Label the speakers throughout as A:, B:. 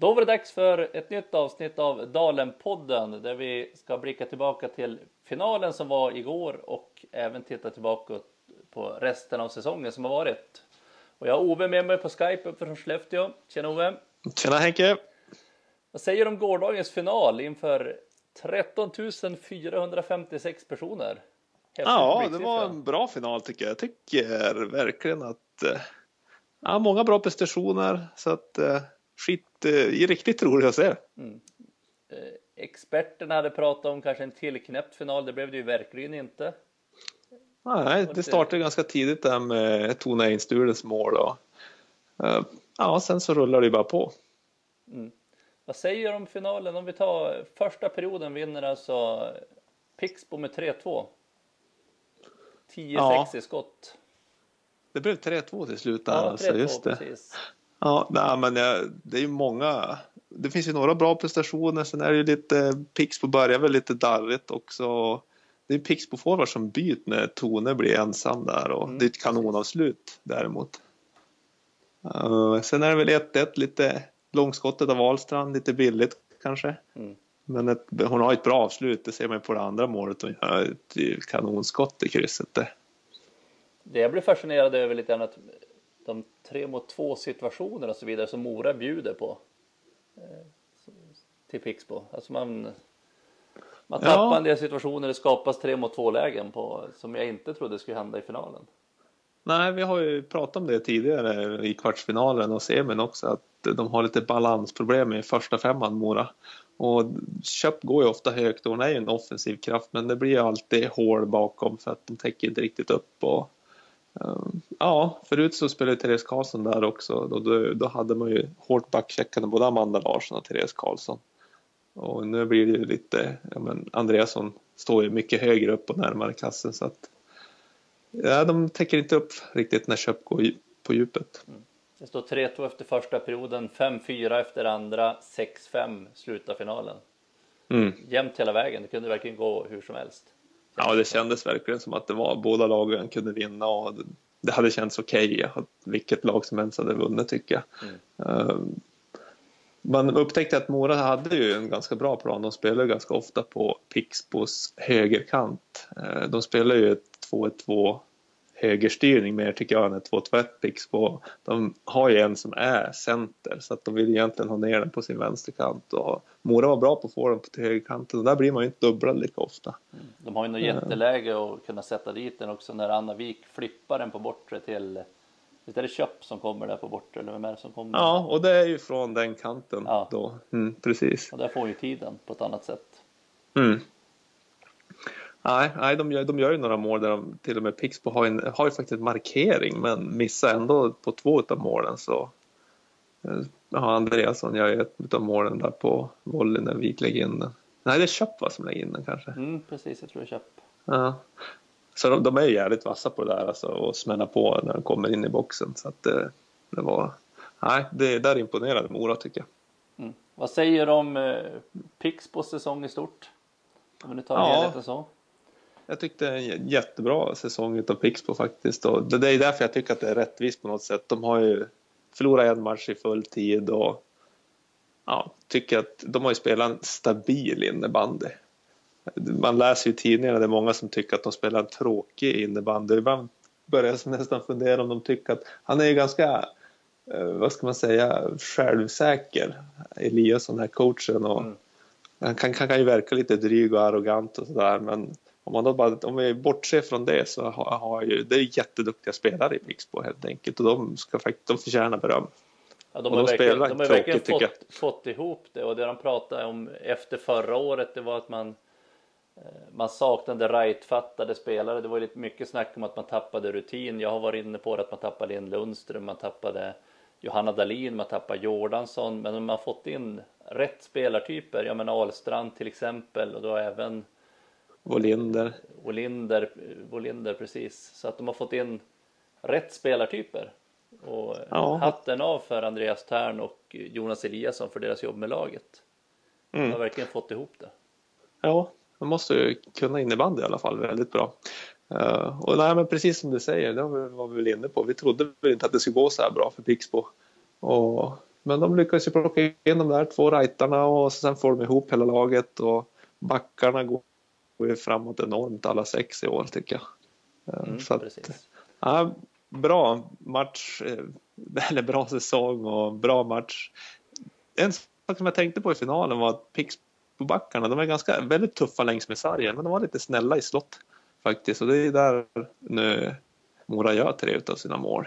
A: Då var det dags för ett nytt avsnitt av Dalen-podden där vi ska blicka tillbaka till finalen som var igår och även titta tillbaka på resten av säsongen som har varit. Och jag har Ove med mig på Skype från Skellefteå. Tjena Ove!
B: Tjena Henke!
A: Vad säger du om gårdagens final inför 13 456 personer?
B: Ja, det var en bra final tycker jag. Jag tycker verkligen att många bra prestationer så att skit är riktigt roligt att se.
A: Experterna hade pratat om kanske en tillknäppt final, det blev det ju verkligen inte.
B: Nej, det startade ganska tidigt där med Tone Einstulens mål och sen så rullar det bara på.
A: Vad säger du om finalen? Om vi tar första perioden vinner alltså Pixbo med 3-2. 10-6 i skott.
B: Det blev 3-2 till slut där,
A: Ja, 3-2,
B: alltså, just det.
A: Precis.
B: Ja, men det är ju många. Det finns ju några bra prestationer. Sen är det ju lite Pixbo börjar väl lite darrigt också. Det är Pixbo forward som byter när Tone blir ensam där och det är ett kanonavslut däremot. Sen är det väl 1-1 lite långskottet av Ahlstrand, lite billigt kanske. Men hon har ett bra avslut, det ser man på det andra målet. Hon har ett kanonskott i krysset där.
A: Det jag blir fascinerad över lite grann att de 3-2 situationer och så vidare som Mora bjuder på till Pixbo. Alltså man tappar en del situationer, det skapas 3-2 lägen på som jag inte trodde skulle hända i finalen.
B: Nej, vi har ju pratat om det tidigare i kvartsfinalen och semin också, att de har lite balansproblem i första femman Mora. Och Köp går ju ofta högt och hon är ju en offensiv kraft, men det blir ju alltid hål bakom för att de täcker inte riktigt upp. Och förut så spelade Therese Karlsson där också. Då hade man ju hårt backcheckande både Amanda Larsson och Therese Karlsson. Och nu blir det ju lite, Andreasson står ju mycket högre upp och närmare kassen så att de täcker inte upp riktigt när Köp går på djupet.
A: Det står 3-2 efter första perioden, 5-4 efter andra, 6-5 slutar finalen. Jämnt hela vägen, det kunde verkligen gå hur som helst.
B: Ja, det kändes verkligen som att det var båda lagen kunde vinna och det hade känts okej att vilket lag som helst hade vunnit tycker jag. Man upptäckte att Mora hade ju en ganska bra plan. De spelar ganska ofta på Pixbos högerkant. De spelar ju ett 2-1-2 högerstyrning mer tycker jag än ett 2-2-1 Pixbo. De har ju en som är center så att de vill egentligen ha ner den på sin vänsterkant. Och Mora var bra på att få den på högerkanten och där blir man ju inte dubblad lika ofta.
A: De har ju något jätteläge att kunna sätta dit den också när Anna Wik flippar den på bortre till. Visst är det Köp som kommer där på bortre eller vem är det som kommer?
B: Ja, och det är ju från den kanten då. Precis.
A: Och där får ju tiden på ett annat sätt.
B: Nej, de gör ju några mål där de till och med Pixbo har ju faktiskt en markering men missar ändå på 2 av målen så Andreasson gör ju ett av målen där på volleyn när Wik lägger in den. Nej, det är Köp som lägger in den kanske.
A: Precis, jag tror det är Köp.
B: Ja. Så de är ju jävligt vassa på det där alltså, och smälla på när de kommer in i boxen så att det var det där imponerade Mora tycker jag.
A: Vad säger du om Pixbos säsong i stort? Om du tar helheten så.
B: Jag tyckte en jättebra säsong av Pixbo faktiskt. Och det är därför jag tycker att det är rättvist på något sätt. De har ju förlorat en match i full tid och tycker att de har ju spelat en stabil innebandy. Man läser ju i tidningarna, det är många som tycker att de spelar en tråkig innebandy. Ibland börjar jag nästan fundera om de tycker att han är ju ganska, vad ska man säga, självsäker. Eliasson här coachen och han kan ju verka lite dryg och arrogant och sådär, men om vi bortser från det så har ju det är jätteduktiga spelare i Pixbo helt enkelt och de förtjänar beröm.
A: Ja, de har verkligen fått ihop det och det de pratade om efter förra året det var att man saknade rightfattade spelare. Det var lite mycket snack om att man tappade rutin. Jag har varit inne på att man tappade Linn Lundström, man tappade Johanna Dahlin, man tappade Jordansson, men man har fått in rätt spelartyper. Jag menar Ahlstrand till exempel och då även Volinder precis. Så att de har fått in rätt spelartyper. Och hatten av för Andreas Tern och Jonas Eliasson för deras jobb med laget. De har verkligen fått ihop det.
B: Ja, man måste ju kunna innebandy i alla fall väldigt bra. Och men precis som du säger, det var vi väl inne på. Vi trodde väl inte att det skulle gå så här bra för Pixbo. Men de lyckas ju plocka in de där 2 rightarna och sen får de ihop hela laget och backarna går ju framåt enormt alla 6 i år tycker jag. Så
A: precis.
B: Ja, bra match, eller bra säsong och bra match. En sak som jag tänkte på i finalen var att Pixbo-backarna, de är väldigt tuffa längs med sargen, men de var lite snälla i slott faktiskt. Och det är där nu Mora gör 3 utav sina mål.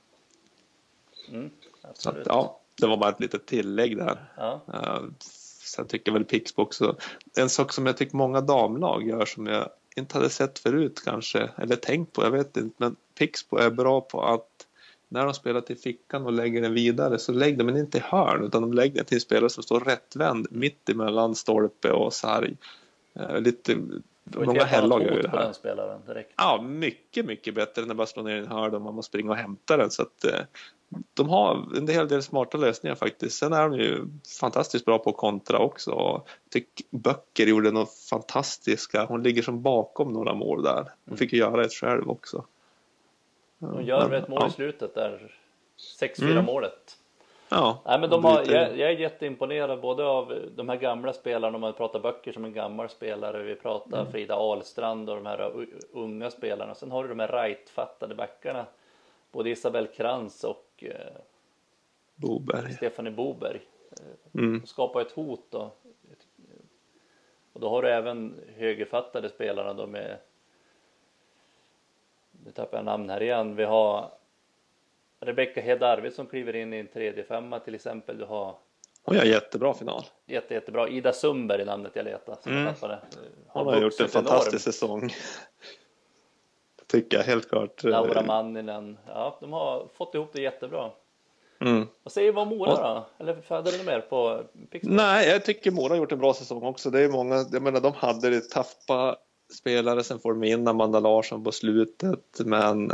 B: Så att, ja, det var bara ett litet tillägg där.
A: Ja.
B: Sen tycker jag väl Pixbo också, en sak som jag tycker många damlag gör som jag inte hade sett förut kanske, eller tänkt på, jag vet inte, men Pixbo är bra på att när de spelar till fickan och lägger den vidare så lägger de inte i hörn utan de lägger den till spelare som står rättvänd mitt emellan stolpe och sarg. Lite många herrlag gör det här.
A: Den spelaren direkt.
B: Ja, mycket bättre än att bara slå ner en hörn och man måste springa och hämta den, så att de har en hel del smarta lösningar faktiskt. Sen är de ju fantastiskt bra på kontra också. Och tycker Böcker gjorde något fantastiska. Hon ligger som bakom några mål där. Hon fick ju göra ett själv också.
A: Hon gör ett mål i slutet där. 6-4 målet.
B: Ja.
A: Nej, men jag är jätteimponerad både av de här gamla spelarna, om man pratar Böcker som en gammal spelare. Vi pratar Frida Ahlstrand och de här unga spelarna. Sen har du de här rightfattade backarna. Både Isabel Krantz och Stefanie Boberg skapar ett hot då. Och då har du även högerfattade spelarna då med, nu tappar jag namn här igen, vi har Rebecca Hed Arvid som kliver in i en 3-5 till exempel. Du har
B: jättebra final.
A: Jättebra. Ida Sundberg i namnet jag letar.
B: Hon har gjort en fantastisk säsong. Tycker jag helt klart.
A: Laura Manninen. Ja, de har fått ihop det jättebra. Vad säger du om Mora då? Eller hade du mer på Pixbo?
B: Nej, jag tycker Mora har gjort en bra säsong också. Det är många, jag menar, de hade det tappa spelare, sen får de in Amanda Larsson på slutet, men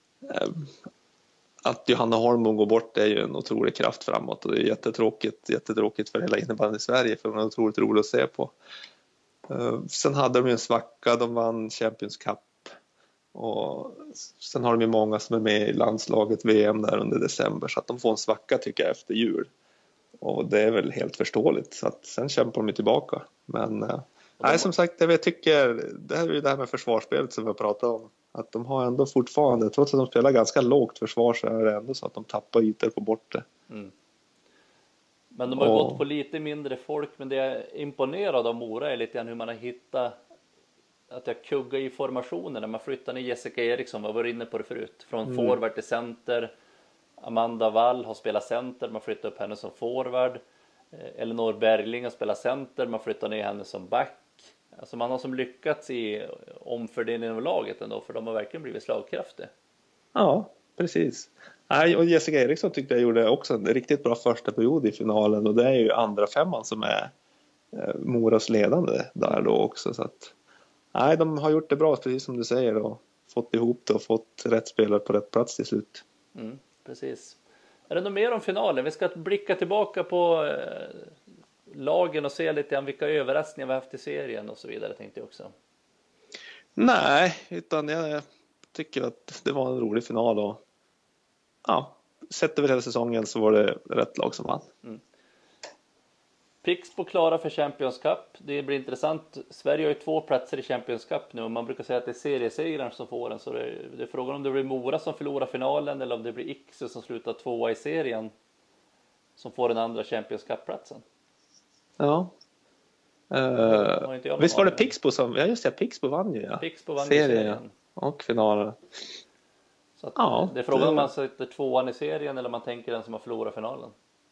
B: att Johanna Holmon går bort är ju en otrolig kraft framåt och det är jättetråkigt för hela innebandyn i Sverige, för hon är otroligt rolig att se på. Sen hade de ju en svacka, de vann Champions Cup och sen har de ju många som är med i landslaget VM där under december, så att de får en svacka tycker jag efter jul, och det är väl helt förståeligt, så att sen kämpar de tillbaka. Men nej, som sagt, jag tycker det här är ju det här med försvarsspelet som jag pratade om, att de har ändå fortfarande, trots att de spelar ganska lågt försvar, så är det ändå så att de tappar ytor på bortre.
A: Men de har gått på lite mindre folk, men det jag är imponerad av Mora är lite grann hur man har hittat att jag kuggar i formationen när man flyttar ner Jessica Eriksson, vad var inne på det förut, från forward till center. Amanda Wall har spelat center, man flyttar upp henne som forward. Elinor Bergling har spelat center, man flyttar ner henne som back. Alltså man har som lyckats i omfördelningen av laget ändå, för de har verkligen blivit slagkraftiga.
B: Ja, precis. Och Jessica Eriksson tyckte jag gjorde också en riktigt bra första period i finalen, och det är ju andra femman som är Moras ledande där då också, så att nej, de har gjort det bra, precis som du säger, och fått ihop det och fått rätt spelare på rätt plats till slut.
A: Precis. Är det något mer om finalen? Vi ska blicka tillbaka på lagen och se lite grann vilka överraskningar vi har haft i serien och så vidare, tänkte jag också.
B: Nej, utan jag tycker att det var en rolig final, och ja, sett över hela säsongen så var det rätt lag som vann.
A: Pixbo klara för Champions Cup. Det blir intressant. Sverige har ju 2 platser i Champions Cup nu, och man brukar säga att det är seriesegraren som får den, så det är frågan om det blir Mora som förlorar finalen eller om det blir Iksu som slutar 2 i serien som får den andra Champions Cup-platsen.
B: Ja. Visst var det Pixbo som... Ja, just det, Pixbo vann ju. Ja.
A: Pixbo vann serien
B: och finalen.
A: Så att det är frågan om man sätter 2:an i serien eller om man tänker den som har förlorat finalen.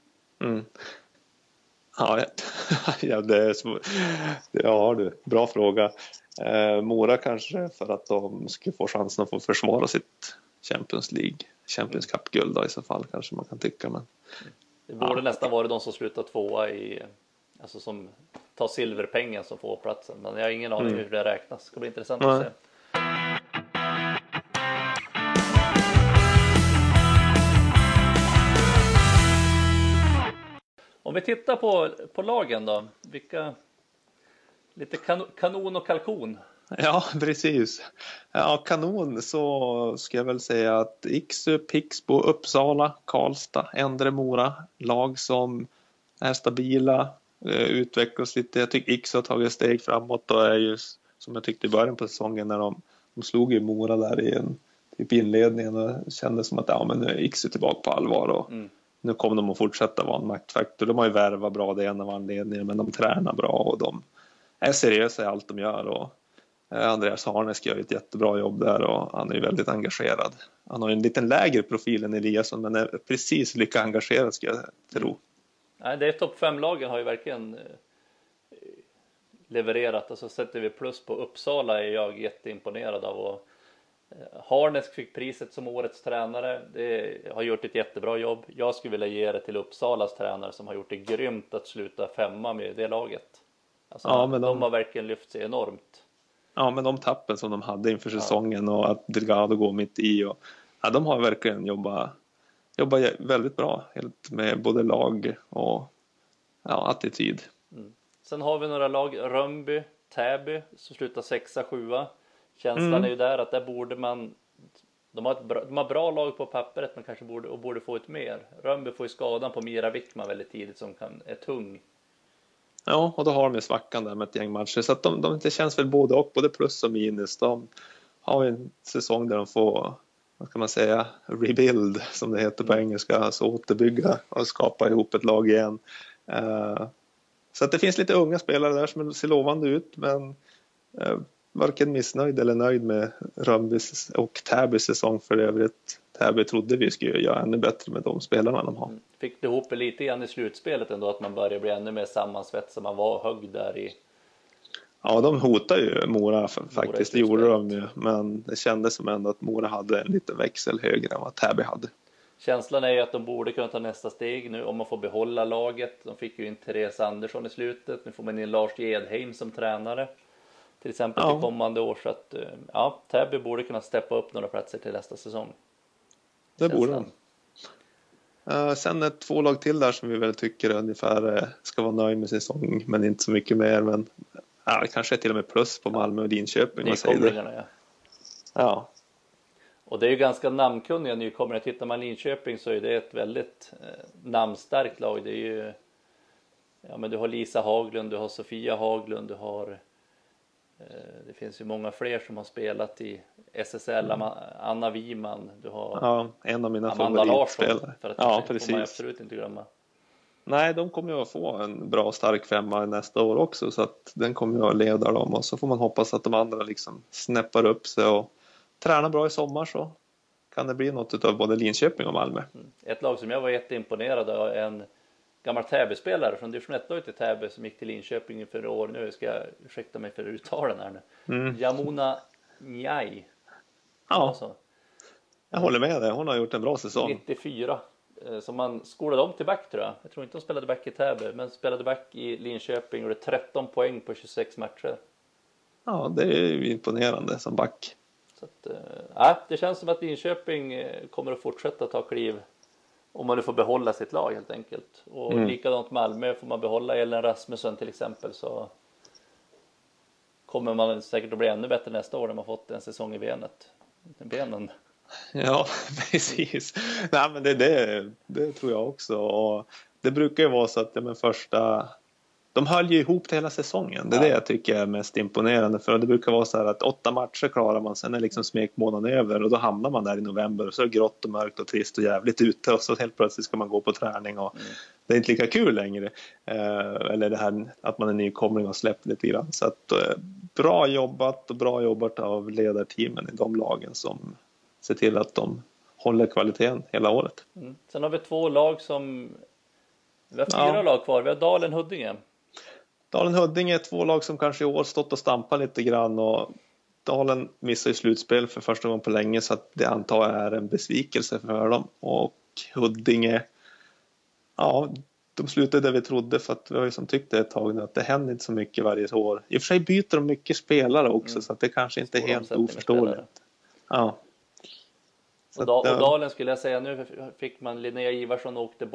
B: Ja, det är bra fråga. Mora kanske, för att de ska få chansen att få försvara sitt Champions Cup-guld i så fall, kanske man kan tycka. Men
A: det borde nästan vara de som slutar 2:a i, alltså som tar silverpengen som får platsen, men jag har ingen aning hur det räknas. Det ska bli intressant att se. Om vi tittar på lagen då, vilka lite kanon och kalkon
B: Ja, precis. Ja, kanon så ska jag väl säga att Iksu, Pixbo, Uppsala, Karlstad, Endre, Mora, lag som är stabila, utvecklas lite. Jag tycker Iksu har tagit steg framåt och är ju som jag tyckte i början på säsongen när de slog i Mora där i en typ inledningen och kände som att ja, men nu är Iksu tillbaka på allvar och nu kommer de att fortsätta vara en maktfaktor. De har ju värvat bra, det ena var anledningen, men de tränar bra och de är seriösa i allt de gör och Andreas Harnesk gör ett jättebra jobb där och han är ju väldigt engagerad. Han har en liten lägre profil än Eliasson men är precis lika engagerad ska jag tro.
A: Nej, det är topp 5-lagen har ju verkligen levererat och så sätter vi plus på Uppsala är jag jätteimponerad av och Harnesk fick priset som årets tränare. Det har gjort ett jättebra jobb. Jag skulle vilja ge det till Uppsalas tränare som har gjort det grymt att sluta 5:a med det laget. Alltså, ja, men de har verkligen lyft sig enormt.
B: Ja, men de tappen som de hade inför säsongen och att Delgado går mitt i och ja, de har verkligen jobbat väldigt bra helt med både lag och attityd.
A: Sen har vi några lag, Rönnby, Täby som slutar 6:a, 7:a. Känslan är ju där att där borde man de har bra lag på pappret men kanske borde få ett mer. Rönnby får ju skadan på Mira Wickman väldigt tidigt som är tung.
B: Ja, och då har de ju svackan där med ett gäng matcher. Så att det känns väl både plus och minus. De har en säsong där de får, vad kan man säga, rebuild som det heter på engelska. Alltså återbygga och skapa ihop ett lag igen. Så att det finns lite unga spelare där som ser lovande ut. Men varken missnöjd eller nöjd med Rönnbys och Täbys säsong för övrigt. Täby trodde vi skulle göra ännu bättre med de spelarna de har.
A: Fick det ihop lite grann i slutspelet ändå att man börjar bli ännu mer sammansvetsad. Man var hög där i...
B: Ja, de hotar ju Mora faktiskt, det gjorde de ju. Men det kändes som ändå att Mora hade en liten växel högre än vad Täby hade.
A: Känslan är ju att de borde kunna ta nästa steg nu om man får behålla laget. De fick ju in Therese Andersson i slutet. Nu får man in Lars Gedheim som tränare. Till exempel till kommande år. Så att ja, Täby borde kunna steppa upp några platser till nästa säsong.
B: Det borde de. Sen är 2 lag till där som vi väl tycker ungefär ska vara nöjd med säsong. Men inte så mycket mer. Men kanske till och med plus på Malmö och Linköping.
A: Ja. Och det är ju ganska namnkunniga nykomlingar. Tittar man Linköping så är det ett väldigt namnstarkt lag. Det är ju, ja men du har Lisa Haglund, du har Sofia Haglund, du har det finns ju många fler som har spelat i SSL, Anna Wiman, du har
B: en av mina
A: Amanda Larsson,
B: för att
A: precis. Får man absolut inte glömma.
B: Nej, de kommer ju att få en bra stark 5:a nästa år också så att den kommer ju att leda dem och så får man hoppas att de andra liksom snäppar upp sig och tränar bra i sommar så kan det bli något av både Linköping och Malmö.
A: Ett lag som jag var jätteimponerad av en gammal Täby-spelare från division 1 till Täby som gick till Linköping för år. Nu ska jag ursäkta mig för uttalen här nu. Jamona Njai.
B: Ja, jag håller med dig. Hon har gjort en bra säsong.
A: 94. Som man skolade om till back tror jag. Jag tror inte de spelade back i Täby. Men spelade back i Linköping och det 13 poäng på 26 matcher.
B: Ja, det är ju imponerande som back.
A: Så att, det känns som att Linköping kommer att fortsätta ta kliv. Om man nu får behålla sitt lag helt enkelt. Och likadant Malmö, får man behålla Ellen Rasmussen till exempel så kommer man säkert att bli ännu bättre nästa år när man fått en säsong i benen.
B: Ja, precis. Nej, men det tror jag också. Och det brukar ju vara så att de höll ju ihop till hela säsongen. Det är det jag tycker är mest imponerande. För det brukar vara så här att 8 matcher klarar man. Sen är liksom smekmånaden över. Och då hamnar man där i november. Och så är det grått och mörkt och trist och jävligt ute. Och så helt plötsligt ska man gå på träning. Och det är inte lika kul längre. Eller det här att man är nykomling och släppt lite grann. Så att bra jobbat av ledarteamen i de lagen som ser till att de håller kvaliteten hela året.
A: Sen har vi 2 lag som... Vi har 4 lag kvar. Vi har Dalen-Huddinge.
B: Dalen-Huddinge är 2 lag som kanske i år stått och stampat lite grann och Dalen missar ju slutspel för första gången på länge så att det antar jag är en besvikelse för dem. Och Huddinge, de slutade där vi trodde för att vi har ju som tyckte ett tag nu att det händer inte så mycket varje år. I och för sig byter de mycket spelare också så att det kanske inte är helt oförståeligt. Ja.
A: Och Dalen skulle jag säga, nu fick man Linnea Ivarsson åkte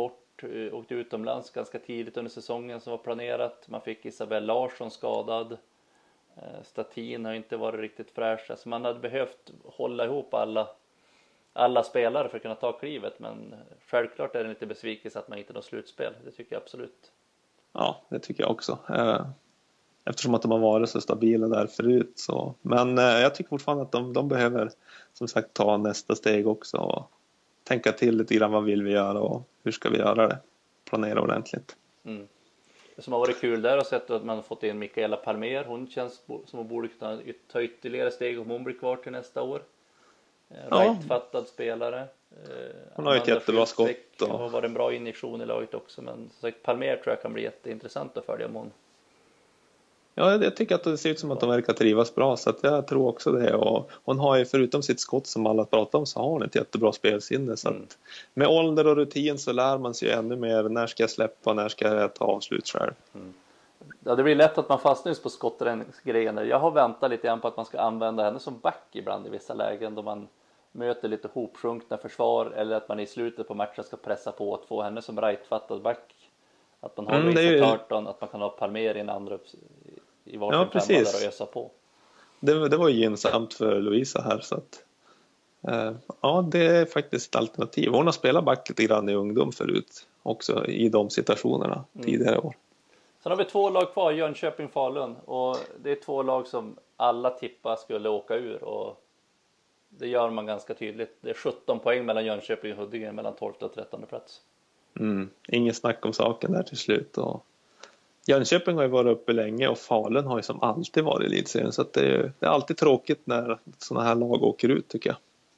A: utomlands ganska tidigt under säsongen som var planerat. Man fick Isabel Larsson skadad. Statin har inte varit riktigt fräsch. Så man hade behövt hålla ihop alla spelare för att kunna ta klivet. Men självklart är det lite besvikelse att man inte når slutspel. Det tycker jag absolut.
B: Ja, det tycker jag också. Eftersom att de har varit så stabila där förut. Så. Men jag tycker fortfarande att de behöver som sagt ta nästa steg också. Och tänka till lite grann, vad vill vi göra och hur ska vi göra det. Planera ordentligt.
A: Mm. Det som har varit kul där och sett att man har fått in Mikaela Palmer. Hon känns som hon borde kunna ta ytterligare steg om hon blir kvar till nästa år. Rightfattad spelare.
B: Hon har ett jättebra skott.
A: Och har varit en bra injektion i laget också. Men som sagt, Palmer tror jag kan bli jätteintressant att följa om hon.
B: Ja, jag tycker att det ser ut som att de verkar trivas bra, så att jag tror också det. Och hon har ju, förutom sitt skott som alla pratar om, så har hon ett jättebra spelsinne. Så att med ålder och rutin så lär man sig ännu mer. När ska jag släppa, när ska jag ta avslut själv?
A: Ja, det blir lätt att man fastnar på skotträddningsgrejen. Jag har väntat lite grann på att man ska använda henne som back ibland i vissa lägen då man möter lite hopsjunkna försvar, eller att man i slutet på matchen ska pressa på att få henne som rightfattad back. Att man har Louisa Tartan, att man kan ha Palmer i en andra i varsin femma där och ösa på.
B: Det var ju gynnsamt för Louisa här, så att ja, det är faktiskt ett alternativ. Hon har spelat back lite grann i ungdom förut också i de situationerna tidigare år.
A: Sen har vi 2 lag kvar, Jönköping, Falun, och det är 2 lag som alla tippar skulle åka ur, och det gör man ganska tydligt. Det är 17 poäng mellan Jönköping och Huddinge mellan 12 och 13 plats.
B: Ingen snack om saken där till slut. Och Jönköping har ju varit uppe länge och Falun har ju som alltid varit i elitserien, så att det är alltid tråkigt när sådana här lag åker ut, tycker jag.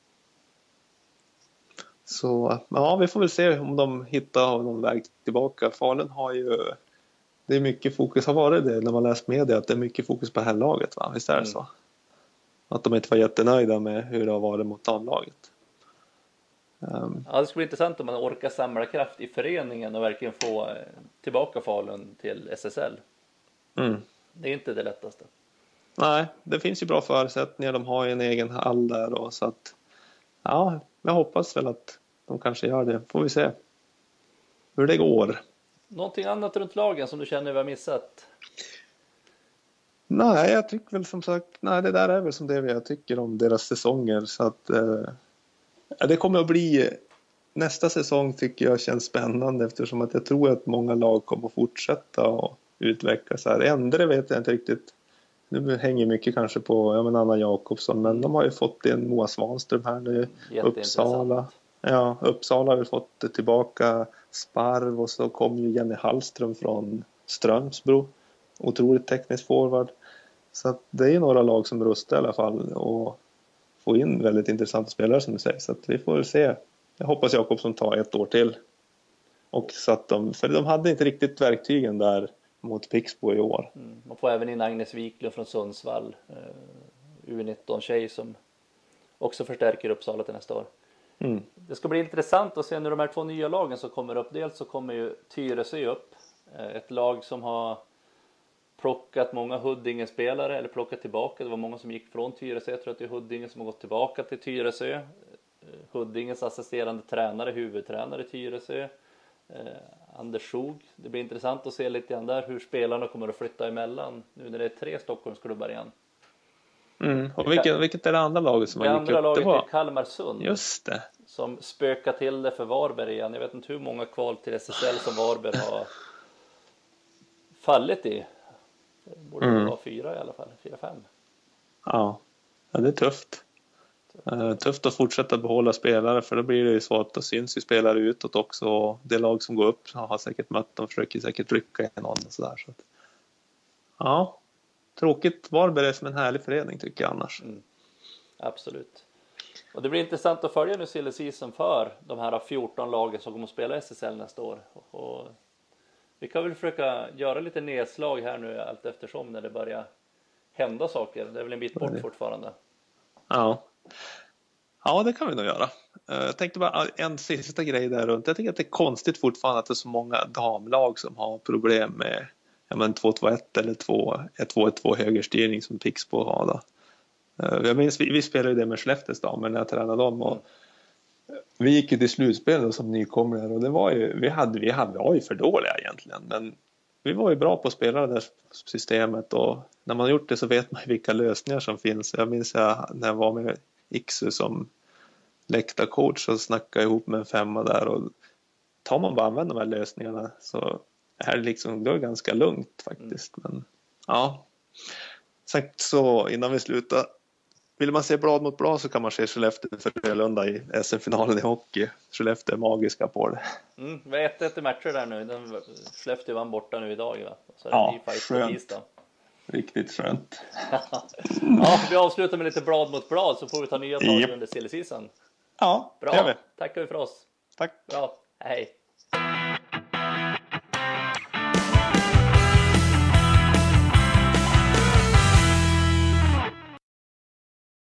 B: Så ja, vi får väl se om de hittar någon väg tillbaka. Falun har ju, det är mycket fokus, har varit det när man läst media, att det är mycket fokus på det här laget, va? Visst är det så? Att de inte var jättenöjda med hur det har varit mot damlaget.
A: Ja, det skulle bli intressant om man orkar samla kraft i föreningen och verkligen få tillbaka Falun till SSL. Det är inte det lättaste.
B: Nej, det finns ju bra förutsättningar. De har ju en egen hall där, och så att ja, jag hoppas väl att de kanske gör det. Får vi se hur det går.
A: Någonting annat runt lagen som du känner vi har missat?
B: Nej, jag tycker väl som sagt, nej, det där är väl som det jag tycker om deras säsonger, så att det kommer att bli, nästa säsong tycker jag känns spännande, eftersom att jag tror att många lag kommer att fortsätta och utvecklas här. Ändre vet jag inte riktigt. Nu hänger mycket kanske på Anna Jakobsson, men de har ju fått en Moa Svanström här nu. Uppsala. Ja, Uppsala har ju fått tillbaka Sparv, och så kom ju Jenny Hallström från Strömsbro. Otroligt teknisk forward. Så att det är ju några lag som rustar i alla fall och får in väldigt intressanta spelare, som du säger. Så att vi får väl se. Jag hoppas Jakobsson tar 1 år till. Och så att för de hade inte riktigt verktygen där mot Pixbo i år.
A: Man får även in Agnes Wiklund från Sundsvall, U19-tjej som också förstärker Uppsala till nästa år. Det ska bli intressant att se nu de här 2 nya lagen som kommer upp. Dels så kommer ju Tyresö upp, ett lag som har plockat många Huddinge-spelare, eller plockat tillbaka. Det var många som gick från Tyresö. Jag tror att det är Huddinge som har gått tillbaka till Tyresö. Huddinges assisterande tränare, huvudtränare i Tyresö, Anders Skog. Det blir intressant att se lite grann där hur spelarna kommer att flytta emellan nu när det är 3 Stockholmsklubbar igen.
B: Och vilket är det andra laget som har gick upp?
A: Det andra laget är Kalmarsund.
B: Just det.
A: Som spökar till det för Varberg igen. Jag vet inte hur många kval till SSL som Varberg har fallit i. Det borde vara 4 i alla fall, 4-5.
B: Ja, det är tufft. Tufft att fortsätta behålla spelare, för då blir det ju så att då syns ju spelare utåt också, och det lag som går upp har säkert mött dem, försöker säkert rycka i någon och sådär. Så att, ja, tråkigt. Varberg är som en härlig förening tycker jag annars.
A: Absolut. Och det blir intressant att följa nu silly season för de här 14 lagen som kommer att spela SSL nästa år. Och vi kan väl försöka göra lite nedslag här nu allt eftersom när det börjar hända saker. Det är väl en bit bort fortfarande.
B: Ja, det kan vi nog göra. Jag tänkte bara en sista grej där runt. Jag tycker att det är konstigt fortfarande att det är så många damlag som har problem med 2-2-1 eller 1-2-1-2 högerstyrning som Pixbo har då. Jag minns, vi spelade ju det med Skellefteås damer när jag tränade dem, och vi gick ju till slutspel som nykomlingar, och det var ju, vi var ju för dåliga egentligen, men vi var ju bra på att spela det där systemet, och när man har gjort det så vet man vilka lösningar som finns. Jag minns när jag var med Iksu som läktarcoach och snackade ihop med en 5 där, och tar man bara använder de här lösningarna så är det liksom, då är det ganska lugnt faktiskt. Men ja, sagt så innan vi slutar. Vill man se blad mot blad så kan man se Skellefteå för Frölunda i SM-finalen i hockey. Skellefteå är magiska på det.
A: Vi har 1-1 i matcher där nu. Skellefteå vann borta nu idag, va? Så är
B: ja,
A: det skönt.
B: Riktigt skönt.
A: Ja, vi avslutar med lite blad mot blad så får vi ta nya tag under silly season.
B: Ja,
A: bra. Tackar vi för oss.
B: Tack.
A: Bra, hej.